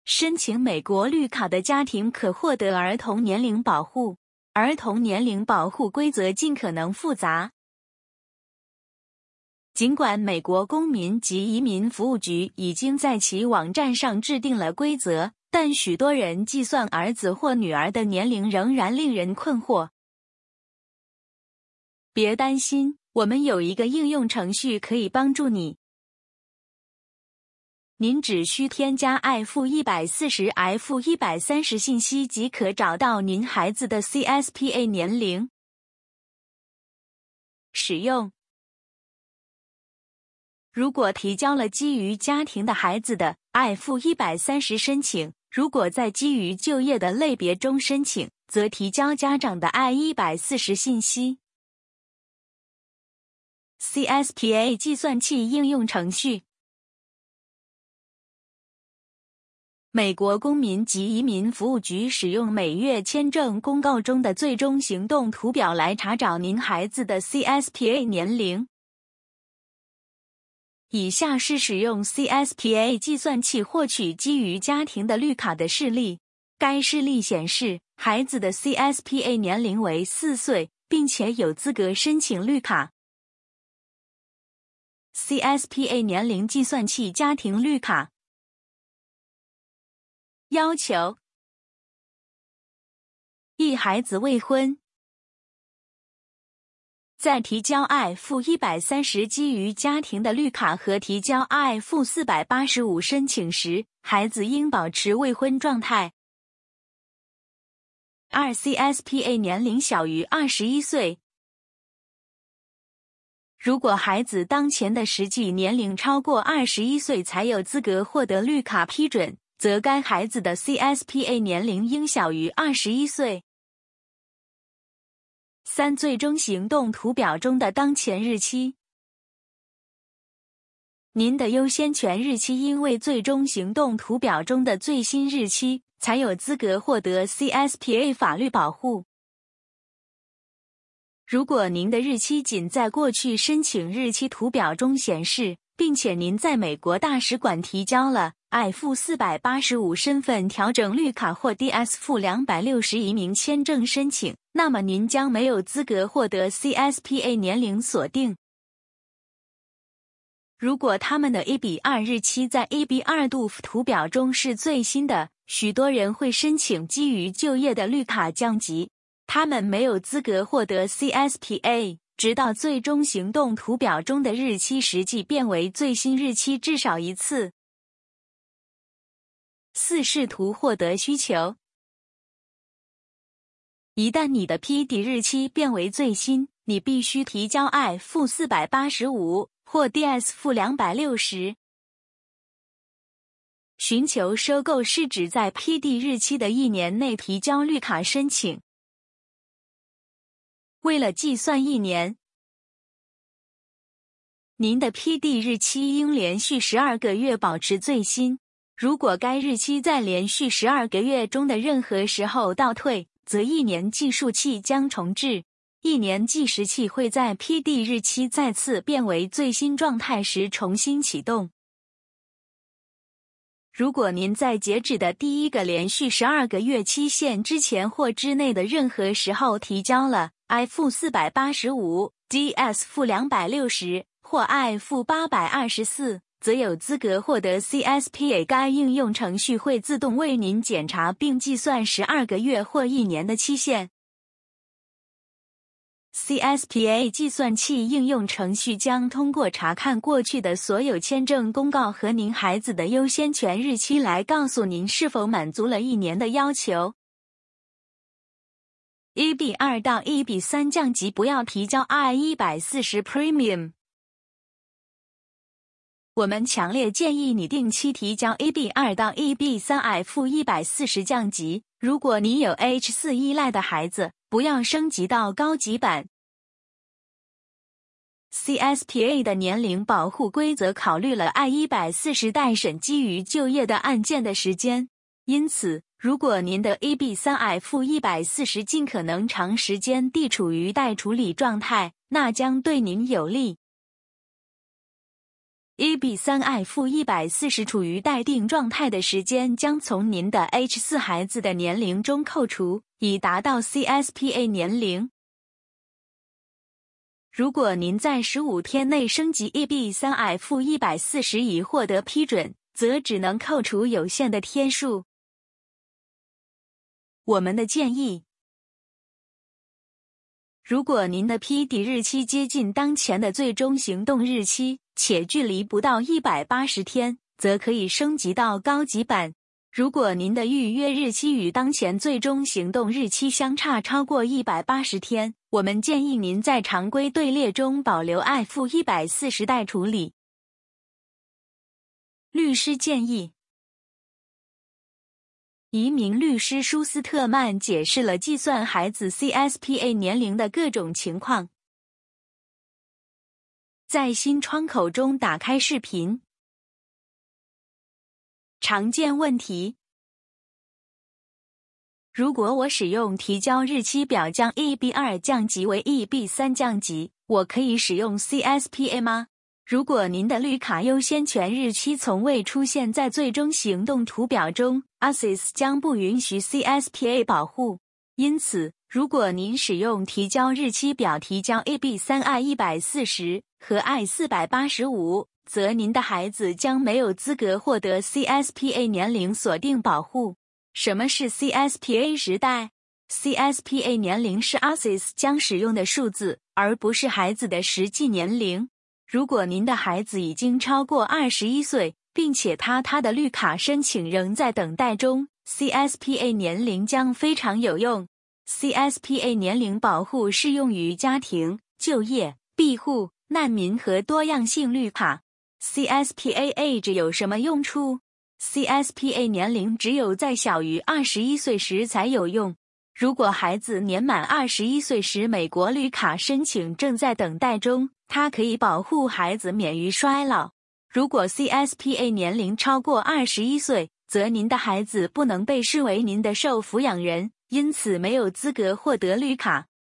申请美国绿卡的家庭可获得儿童年龄保护。儿童年龄保护规则尽可能复杂。尽管美国公民及移民服务局已经在其网站上制定了规则，但许多人计算儿子或女儿的年龄仍然令人困惑。别担心，我们有一个应用程序可以帮助你。您只需添加 I-140F-130 信息即可找到您孩子的 CSPA 年龄。使用：如果提交了基于家庭的孩子的 I-130 申请，如果在基于就业的类别中申请，则提交家长的 I-140 信息。CSPA 计算器应用程序。美国公民及移民服务局使用每月签证公告中的最终行动图表来查找您孩子的 CSPA 年龄。以下是使用 CSPA 计算器获取基于家庭的绿卡的示例。该示例显示，孩子的 CSPA 年龄为4岁，并且有资格申请绿卡。CSPA 年龄计算器家庭绿卡要求：一、孩子未婚。在提交 I-130 基于家庭的绿卡和提交 I-485 申请时，孩子应保持未婚状态。二、CSPA 年龄小于21岁。如果孩子当前的实际年龄超过21岁才有资格获得绿卡批准，则该孩子的 CSPA 年龄应小于21岁。三、最终行动图表中的当前日期。您的优先权日期应为最终行动图表中的最新日期，才有资格获得 CSPA 法律保护。如果您的日期仅在过去申请日期图表中显示，并且您在美国大使馆提交了 I-485 身份调整绿卡或 DS-260 移民签证申请，那么您将没有资格获得 CSPA 年龄锁定。如果他们的1:2日期在1:2度图表中是最新的，许多人会申请基于就业的绿卡降级。他们没有资格获得 CSPA， 直到最终行动图表中的日期实际变为最新日期至少一次。四、试图获得需求。一旦你的 PD 日期变为最新，你必须提交 I-485 或 DS-260。寻求收购是指在 PD 日期的1年内提交绿卡申请。为了计算1年，您的 PD 日期应连续12个月保持最新。如果该日期在连续12个月中的任何时候倒退，则1年计数器将重置。1年计时器会在 PD 日期再次变为最新状态时重新启动。如果您在截止的第一个连续12个月期限之前或之内的任何时候提交了 I-485、DS-260 或 I-824， 则有资格获得 CSPA。该应用程序会自动为您检查并计算12个月或1年的期限。CSPA 计算器应用程序将通过查看过去的所有签证公告和您孩子的优先权日期来告诉您是否满足了1年的要求。1:2到1:3降级，不要提交 I-140 Premium。我们强烈建议你定期提交 1:2到1:3 F-140 降级。如果你有 H4 依赖的孩子，不要升级到高级版。CSPA 的年龄保护规则考虑了 I-140 待审基于就业的案件的时间，因此，如果您的 1:3 F-140 尽可能长时间地处于待处理状态，那将对您有利。 EB3I-140处于待定状态的时间将从您的 H4 孩子的年龄中扣除，以达到 CSPA 年龄。如果您在15天内升级 EB3I-140 已获得批准，则只能扣除有限的天数。我们的建议：如果您的批底日期接近当前的最终行动日期，且距离不到180天，则可以升级到高级版。如果您的预约日期与当前最终行动日期相差超过180天，我们建议您在常规队列中保留 I-140待处理。律师建议：移民律师舒斯特曼解释了计算孩子 CSPA 年龄的各种情况。在新窗口中打开视频。常见问题：如果我使用提交日期表将 EB2 降级为 EB3 降级，我可以使用 CSPA 吗？如果您的绿卡优先权日期从未出现在最终行动图表中 ，ASIS 将不允许 CSPA 保护。因此，如果您使用提交日期表提交 EB3I-140 和 I-485，则您的孩子将没有资格获得 CSPA 年龄锁定保护。什么是 CSPA 时代？ CSPA 年龄是 ASIS 将使用的数字，而不是孩子的实际年龄。如果您的孩子已经超过21岁，并且他的绿卡申请仍在等待中， CSPA 年龄将非常有用。CSPA 年龄保护适用于家庭、就业、庇护、难民和多样性绿卡。CSPA age 有什么用处？ CSPA 年龄只有在小于21岁时才有用。如果孩子年满21岁时美国绿卡申请正在等待中，它可以保护孩子免于衰老。如果 CSPA 年龄超过21岁，则您的孩子不能被视为您的受抚养人，因此没有资格获得绿卡。